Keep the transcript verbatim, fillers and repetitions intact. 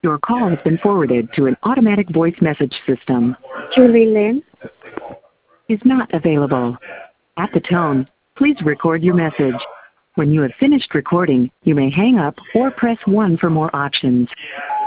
Your call has been forwarded to an automatic voice message system. Julie Lynn Is not available. At the tone, please record your message. When you have finished recording, you may hang up or press one for more options.